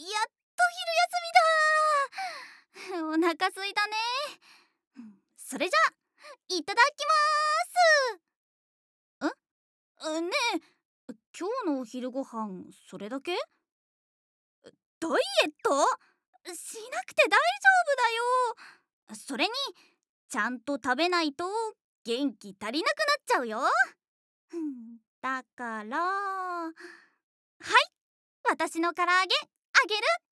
やっと昼休みだ。お腹すいたね。それじゃあいただきます。ねえ、今日のお昼ご飯それだけ？ダイエットしなくて大丈夫だよ。それにちゃんと食べないと元気足りなくなっちゃうよ。だからはい、私の唐揚げあげる。